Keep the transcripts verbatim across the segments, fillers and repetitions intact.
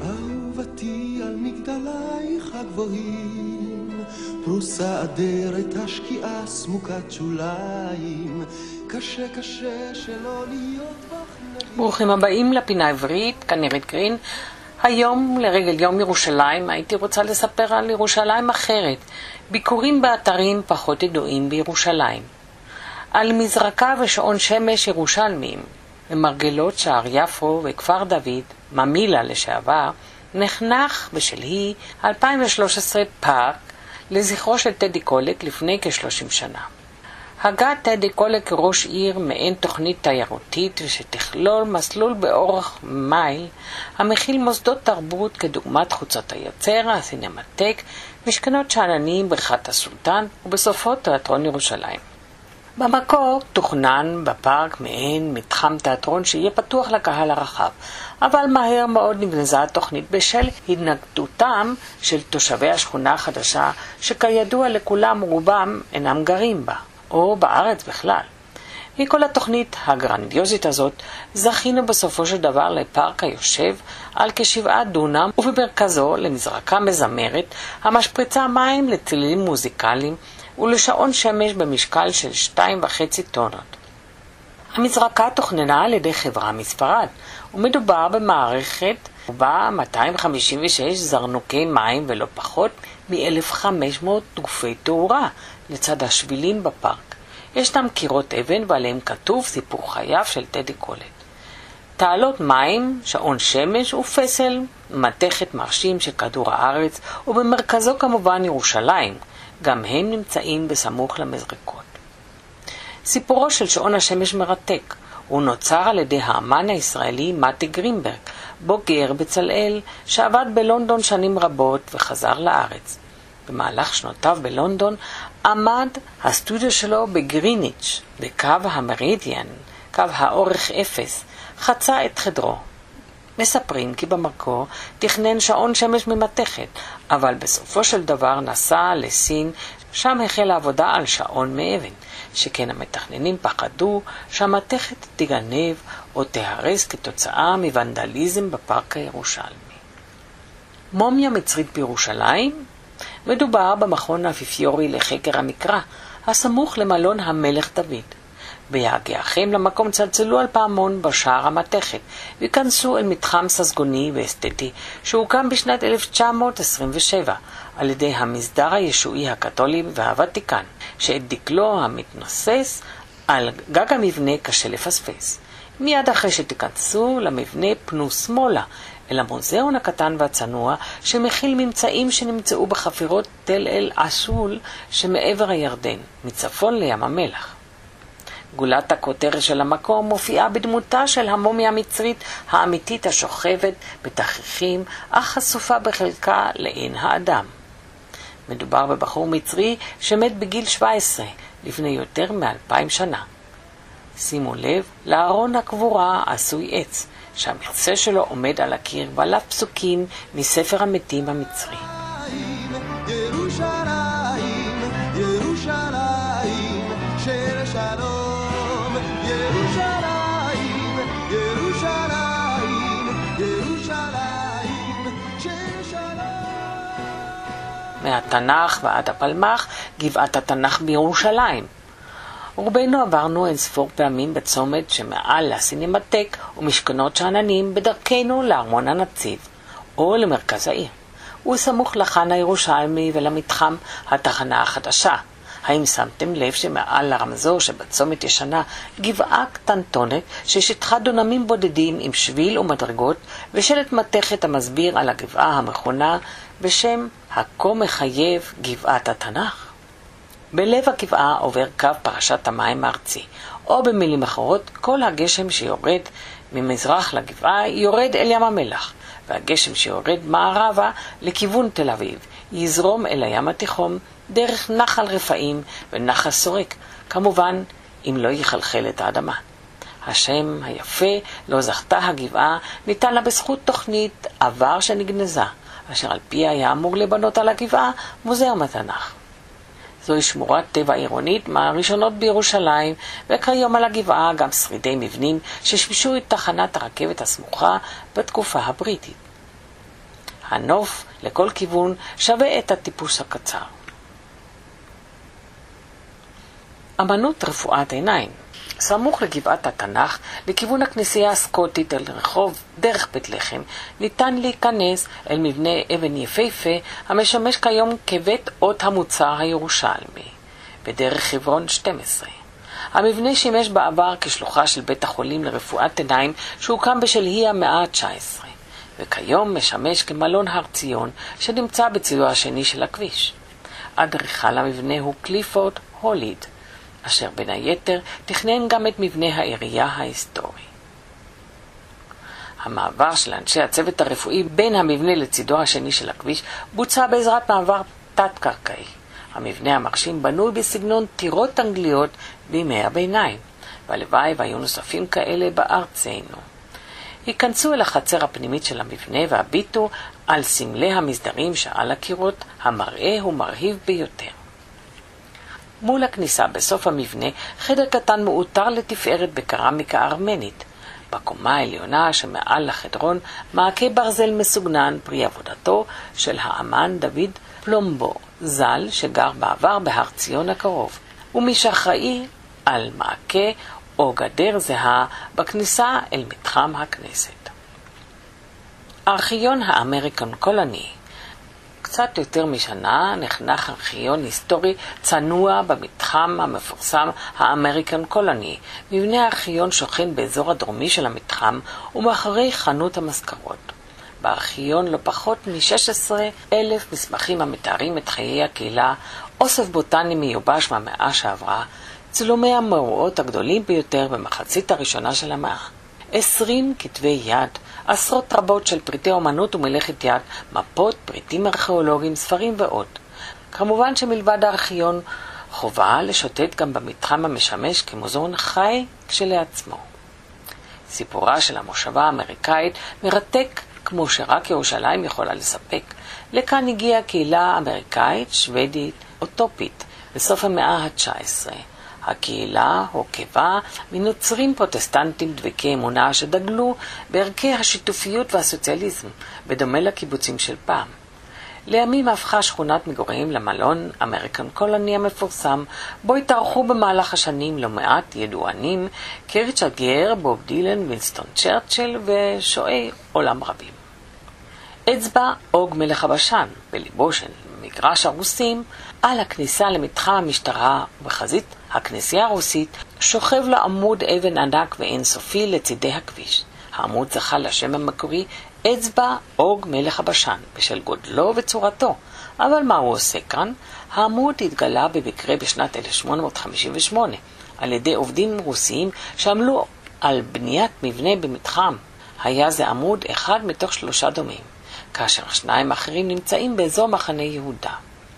אהובתי על מגדלייך הגבוהים, פרוסה אדרת השקיעה סמוקת שוליים, קשה קשה שלא להיות בך. ברוכים הבאים לפינה עברית, כאן נראית גרין. היום לרגל יום ירושלים הייתי רוצה לספר על ירושלים אחרת, ביקורים באתרים פחות ידועים בירושלים, על מזרקה ושעון שמש ירושלמיים, במרגלות שער יפו וכפר דוד, ממילה לשעבר, נחנך בשלהי אלפיים ושלוש עשרה פארק לזכרו של טדי קולק לפני כ-שלושים שנה. הגה טדי קולק כראש עיר מעין תוכנית תיירותית ושתכלול מסלול באורך מייל המכיל מוסדות תרבות כדוגמת חוצות היוצר, הסינמטק, משכנות שאננים, בריכת הסולטן ובסופו תיאטרון ירושלים. במקור תוכנן בפארק מעין מתחם תיאטרון שיהיה פתוח לקהל הרחב, אבל מהר מאוד נגנזה התוכנית בשל התנגדותם של תושבי השכונה החדשה שכידוע לכולם רובם אינם גרים בה, או בארץ בכלל. מכל התוכנית הגרנדיוזית הזאת זכינו בסופו של דבר לפארק היושב על כשבעה דונם ובמרכזו למזרקה מזמרת המשפריצה מים לצלילים מוזיקליים ולשעון שמש במשקל של שתיים וחצי טונות. המזרקה תוכננה על ידי חברה מספרד, ומדובר במערכת ובה מאתיים חמישים ושש זרנוקי מים ולא פחות מ-אלף וחמש מאות גופי תאורה לצד השבילים בפארק. ישנם קירות אבן ועליהם כתוב סיפור חייו של טדי קולק. תעלות מים, שעון שמש ופסל, מתכת מרשים של כדור הארץ, ובמרכזו כמובן ירושלים, גם הם נמצאים בסמוך למזרקות. סיפורו של שעון השמש מרתק. הוא נוצר על ידי האמן הישראלי מתי גרינברג, בוגר בצלאל, שעבד בלונדון שנים רבות וחזר לארץ. במהלך שנותיו בלונדון עמד הסטודיו שלו בגריניץ', בקו המרידיאן, קו האורך אפס, חצה את חדרו. מספרים כי במקור תכנן שעון שמש ממתכת, אבל בסופו של דבר נסע לסין, שם החלה עבודה על שעון מאבן, שכן המתכננים פחדו שהמתכת תגנב או תהרס כתוצאה מוונדליזם בפארק הירושלמי. מומיה מצרית בירושלים? מדובר במכון האפיפיורי לחקר המקרא, הסמוך למלון המלך דוד. בהגיעכם למקום צלצלו על פעמון בשער המתכת, וכנסו אל מתחם ססגוני ואסתטי שהוקם בשנת אלף תשע מאות עשרים ושבע על ידי המסדר הישועי הקתולי והוותיקן, שאת דקלו המתנוסס על גג המבנה קשה לפספס. מיד אחרי שתיכנסו למבנה פנו שמאלה אל המוזיאון הקטן והצנוע שמכיל ממצאים שנמצאו בחפירות תל אל אשול שמעבר הירדן, מצפון לים המלח. גולת הכותר של המקום מופיעה בדמותה של המומיה המצרית האמיתית השוכבת בתכריכים, אך חשופה בחלקה לעין האדם. מדובר בבחור מצרי שמת בגיל שבע עשרה, לפני יותר מאלפיים שנה. שימו לב לארון הקבורה עשוי עץ, שהמכסה שלו עומד על הקיר ועליו פסוקים מספר המתים המצרי. ירושלים, ירושלים, שיר שלום, ירושלים, ירושלים, ירושלים, שיר שלום. מהתנ"ך ועד הפלמ"ח, גבעת התנ"ך בירושלים. רובנו עברנו אין ספור פעמים בצומת שמעל הסינמטק ומשכנות שאננים בדרכנו לארמון הנציב או למרכז העיר. הוא סמוך לחן הירושלמי ולמתחם התחנה החדשה. האם שמתם לב שמעל הרמזור שבצומת ישנה גבעה קטנטונת ששטחה דונמים בודדים עם שביל ומדרגות ושלט מתכת המסביר על הגבעה המכונה בשם הכה מחייב גבעת התנ"ך? בלב הגבעה עובר קו פרשת המים הארצי, או במילים אחרות, כל הגשם שיורד ממזרח לגבעה יורד אל ים המלח, והגשם שיורד מערבה לכיוון תל אביב יזרום אל הים התיכון דרך נחל רפאים ונחל סורק, כמובן אם לא יחלחל את האדמה. השם היפה לא זכתה הגבעה ניתן לה בזכות תוכנית עבר שנגנזה, אשר על פי היה אמור לבנות על הגבעה מוזיאום התנ"ך. זוהי שמורת טבע עירונית מהראשונות בירושלים, וכיום על הגבעה גם שרידי מבנים ששימשו את תחנת הרכבת הסמוכה בתקופה הבריטית. הנוף לכל כיוון שווה את הטיפוס הקצר. אמנות רפואת עיניים. סמוך לגבעת התנ"ך, לכיוון הכנסייה הסקוטית אל רחוב דרך בית לחם, ניתן להיכנס אל מבנה אבן יפהפה המשמש כיום כבית אות המוצר הירושלמי, בדרך חברון שתים עשרה. המבנה שימש בעבר כשלוחה של בית החולים לרפואת עיניים שהוקם בשלהי המאה ה-תשע עשרה, וכיום משמש כמלון הר ציון שנמצא בצדו השני של הכביש. אדריכל המבנה הוא קליפורד הוליד, אשר בין היתר תכנן גם את מבנה העירייה ההיסטורי. המעבר של אנשי הצוות הרפואי בין המבנה לצידו השני של הכביש בוצע בעזרת מעבר תת-קרקעי. המבנה המרשים בנוי בסגנון טירות אנגליות בימי הביניים, והלוואי והיו נוספים כאלה בארצנו. היכנסו אל החצר הפנימית של המבנה והביטו על סמלי המסדרים שעל הקירות, המראה הוא מרהיב ביותר. מול הכניסה בסוף המבנה חדר קטן מאותר לתפארת בקרמיקה ארמנית. בקומה העליונה שמעל לחדרון מעקה ברזל מסוגנן פרי עבודתו של האמן דוד פלומבו ז"ל שגר בעבר בהר ציון הקרוב, ומי שאחראי על מעקה או גדר זהה בכניסה אל מתחם הכנסת. ארכיון האמריקן קולוני. קצת יותר משנה נחנך ארכיון היסטורי צנוע במתחם המפורסם האמריקן קולוני. מבנה הארכיון שוכן באזור הדרומי של המתחם ומאחורי חנות המזכרות. בארכיון לא פחות מ-שישה עשר אלף מסמכים המתארים את חיי הקהילה, אוסף בוטני מיובש מהמאה שעברה, צילומי המאורעות הגדולים ביותר במחצית הראשונה של המאה. עשרים כתבי יד, עשרות רבות של פריטי אומנות ומלאכת יד, מפות, פריטים ארכיאולוגיים, ספרים ועוד. כמובן שמלבד הארכיון חובה לשוטט גם במתחם המשמש כמוזיאון חי כשלעצמו. סיפורה של המושבה האמריקאית מרתק כמו שרק ירושלים יכולה לספק. לכאן הגיעה קהילה אמריקאית שוודית אוטופית בסוף המאה ה-תשע עשרה. הקהילה הורכבה מנוצרים פרוטסטנטים דבקי אמונה שדגלו בערכי השיתופיות והסוציאליזם, בדומה לקיבוצים של פעם. לימים הפכה שכונת מגורים למלון אמריקן קולוני המפורסם, בו התארחו במהלך השנים לא מעט ידוענים כריצ'רד גיר, בוב דילן, וינסטון צ'רצ'יל ושועי עולם רבים. אצבע אוג מלך הבשן, בליבו של מגרש הרוסים, על הכניסה למתחם המשטרה ובחזית הכנסייה הרוסית שוכב לה עמוד אבן ענק ואינסופי לצידי הכביש. העמוד זכה לשם המקורי אצבע אוג מלך הבשן בשל גודלו וצורתו. אבל מה הוא עושה כאן? העמוד התגלה במקרה בשנת אלף שמונה מאות חמישים ושמונה על ידי עובדים רוסיים שעמלו על בניית מבנה במתחם. היה זה עמוד אחד מתוך שלושה דומים, כאשר שניים אחרים נמצאים באזור מחנה יהודה.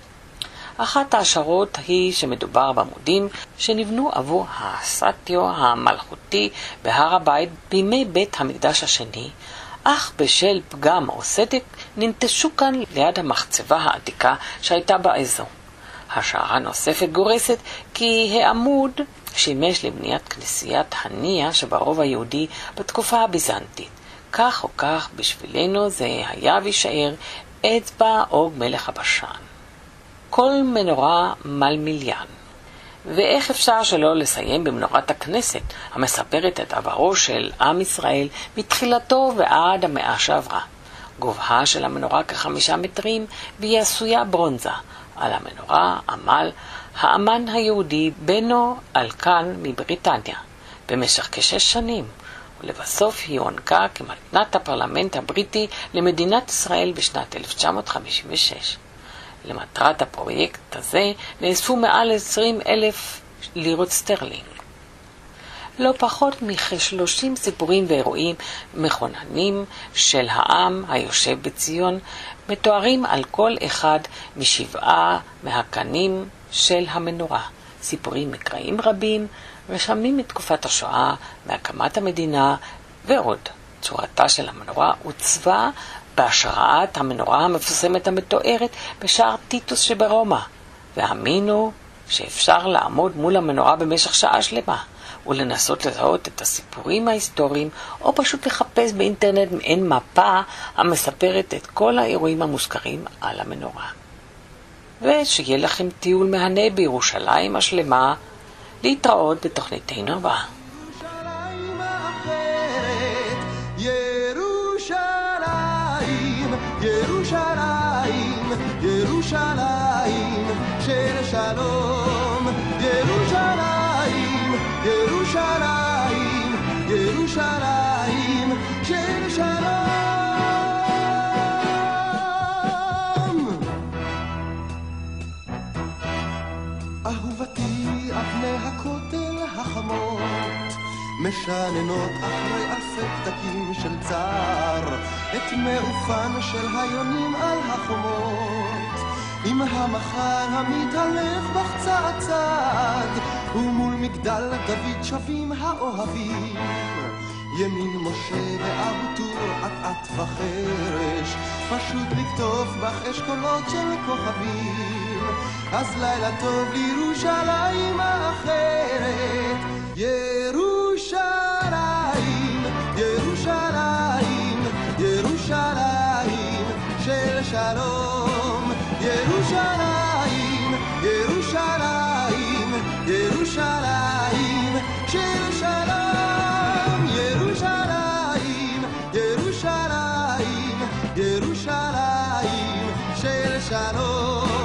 אחת ההשערות היא שמדובר בעמודים שנבנו עבור הסטיו המלכותי בהר הבית בימי בית המקדש השני, אך בשל פגם או סדק ננטשו כאן ליד המחצבה העתיקה שהייתה באזור. השערה נוספת גורסת כי העמוד שימש לבניית כנסיית הניה שברוב היהודי בתקופה הביזנטית. כך או כך בשבילנו זה היה וישאר אצבע אוג מלך הבשן. כל מנורה מלמיליאן. ואיך אפשר שלא לסיים במנורת הכנסת המספרת את עברו של עם ישראל מתחילתו ועד המאה שעברה. גובהה של המנורה כחמישה מטרים והיא עשויה ברונזה. על המנורה עמל האמן היהודי בנו אלקן מבריטניה במשך כשש שנים, ולבסוף היא הוענקה כמתנת הפרלמנט הבריטי למדינת ישראל בשנת אלף תשע מאות חמישים ושש. למטרת הפרויקט הזה נאספו מעל עשרים אלף לירות סטרלינג. לא פחות מכ-שלושים סיפורים ואירועים מכוננים של העם היושב בציון מתוארים על כל אחד משבעה מהקנים של המנורה. סיפורים מקראיים רבים, רשמים מתקופת השואה, מהקמת המדינה ועוד. צורתה של המנורה עוצבה בהשראת המנורה המפורסמת המתוארת בשער טיטוס שברומא, והאמינו שאפשר לעמוד מול המנורה במשך שעה שלמה, ולנסות לזהות את הסיפורים ההיסטוריים, או פשוט לחפש באינטרנט מעין מפה המספרת את כל האירועים המוזכרים על המנורה. ושיהיה לכם טיול מהנה בירושלים השלמה. להתראות בתוכניתנו הבאה. ירושלים, ירושלים, ירושלים של שלום. ירושלים, ירושלים, ירושלים של שלום. אהובתי אבני הכותל החמות משננות אחרי אלפי פתקים של צער את מעופן של היונים על החומות, עם המחר המתהלך בך צעד צעד, ומול מגדל דוד שבים האוהבים, ימין משה ואבוטור עט וחרש, פשוט לכתוב בך אשכולות של כוכבים. אז לילה טוב לירושלים האחרת. ירושלים, ירושלים, ירושלים של שלום. ירושלים, ירושלים, ירושלים של שלום. ירושלים, ירושלים, ירושלים של שלום.